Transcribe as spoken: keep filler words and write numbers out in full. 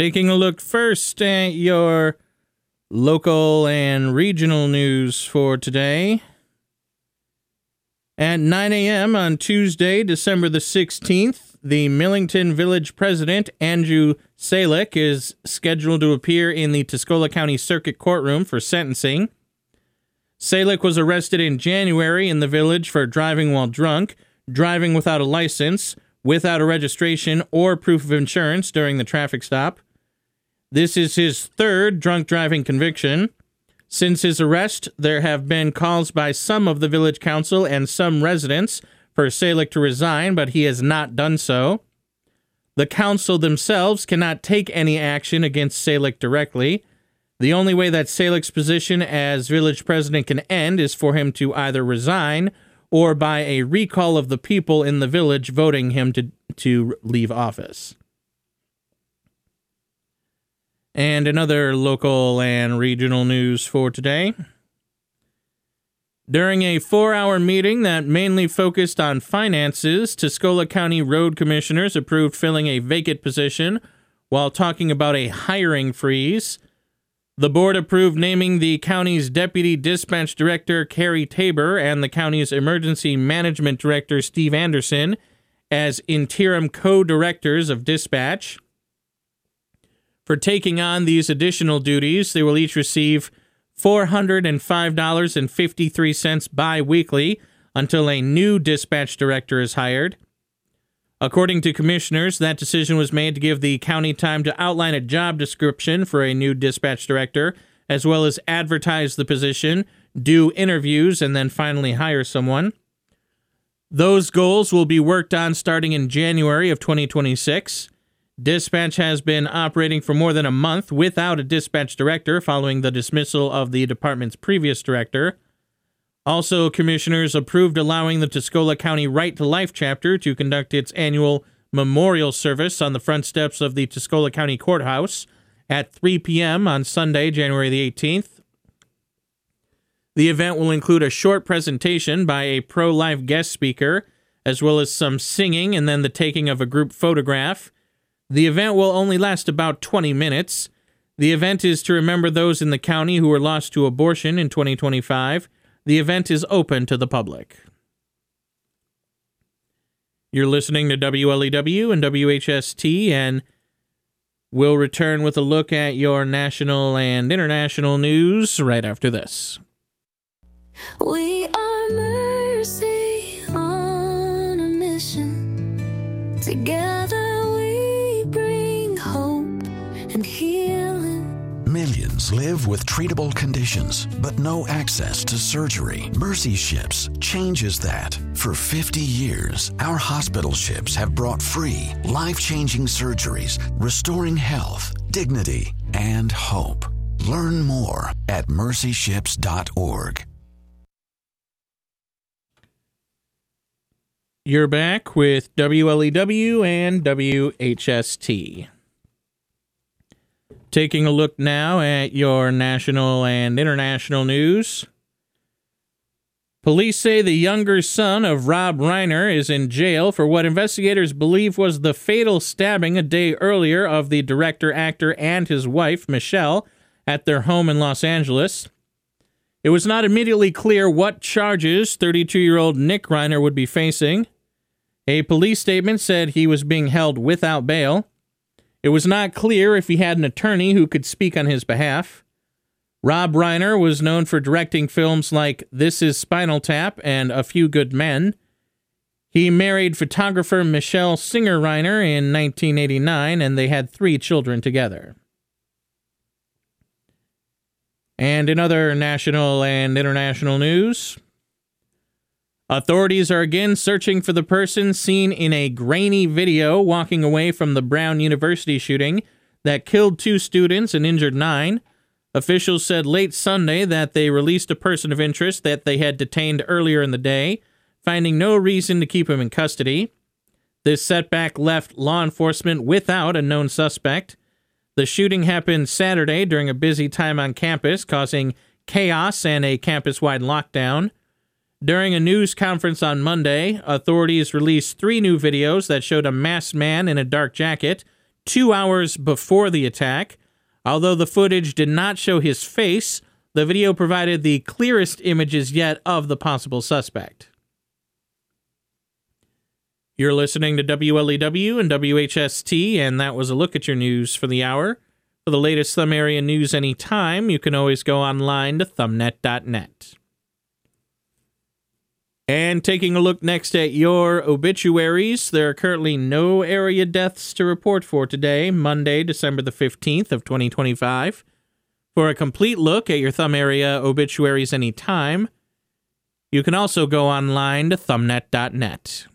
Taking a look first at your local and regional news for today. At nine a.m. on Tuesday, December the sixteenth, the Millington Village President, Andrew Salick, is scheduled to appear in the Tuscola County Circuit Courtroom for sentencing. Salick was arrested in January in the village for driving while drunk, driving without a license, without a registration or proof of insurance during the traffic stop. This is his third drunk driving conviction. Since his arrest, there have been calls by some of the village council and some residents for Salick to resign, but he has not done so. The council themselves cannot take any action against Salick directly. The only way that Salick's position as village president can end is for him to either resign or by a recall of the people in the village voting him to, to leave office. And another local and regional news for today. During a four-hour meeting that mainly focused on finances, Tuscola County Road Commissioners approved filling a vacant position while talking about a hiring freeze. The board approved naming the county's Deputy Dispatch Director, Carrie Tabor, and the county's Emergency Management Director, Steve Anderson, as interim co-directors of dispatch. For taking on these additional duties, they will each receive four hundred five dollars and fifty-three cents bi-weekly until a new dispatch director is hired. According to commissioners, that decision was made to give the county time to outline a job description for a new dispatch director, as well as advertise the position, do interviews, and then finally hire someone. Those goals will be worked on starting in January of twenty twenty-six. Dispatch has been operating for more than a month without a dispatch director following the dismissal of the department's previous director. Also, commissioners approved allowing the Tuscola County Right to Life chapter to conduct its annual memorial service on the front steps of the Tuscola County Courthouse at three p.m. on Sunday, January the eighteenth. The event will include a short presentation by a pro-life guest speaker, as well as some singing and then the taking of a group photograph. The event will only last about twenty minutes. The event is to remember those in the county who were lost to abortion in twenty twenty-five. The event is open to the public. You're listening to W L E W and W H S T, and we'll return with a look at your national and international news right after this. We are Mercy on a mission. Together we bring hope and healing. Millions live with treatable conditions, but no access to surgery. Mercy Ships changes that. For fifty years, our hospital ships have brought free, life-changing surgeries, restoring health, dignity, and hope. Learn more at mercy ships dot org. You're back with W L E W and W H S T. Taking a look now at your national and international news. Police say the younger son of Rob Reiner is in jail for what investigators believe was the fatal stabbing a day earlier of the director, actor, and his wife, Michelle, at their home in Los Angeles. It was not immediately clear what charges thirty-two-year-old Nick Reiner would be facing. A police statement said he was being held without bail. It was not clear if he had an attorney who could speak on his behalf. Rob Reiner was known for directing films like This Is Spinal Tap and A Few Good Men. He married photographer Michelle Singer Reiner in nineteen eighty-nine, and they had three children together. And in other national and international news, authorities are again searching for the person seen in a grainy video walking away from the Brown University shooting that killed two students and injured nine. Officials said late Sunday that they released a person of interest that they had detained earlier in the day, finding no reason to keep him in custody. This setback left law enforcement without a known suspect. The shooting happened Saturday during a busy time on campus, causing chaos and a campus-wide lockdown. During a news conference on Monday, authorities released three new videos that showed a masked man in a dark jacket two hours before the attack. Although the footage did not show his face, the video provided the clearest images yet of the possible suspect. You're listening to W L E W and W H S T, and that was a look at your news for the hour. For the latest Thumb Area news anytime, you can always go online to thumbnet dot net. And taking a look next at your obituaries, there are currently no area deaths to report for today, Monday, December the fifteenth of twenty twenty-five. For a complete look at your Thumb Area obituaries anytime, you can also go online to thumbnet dot net.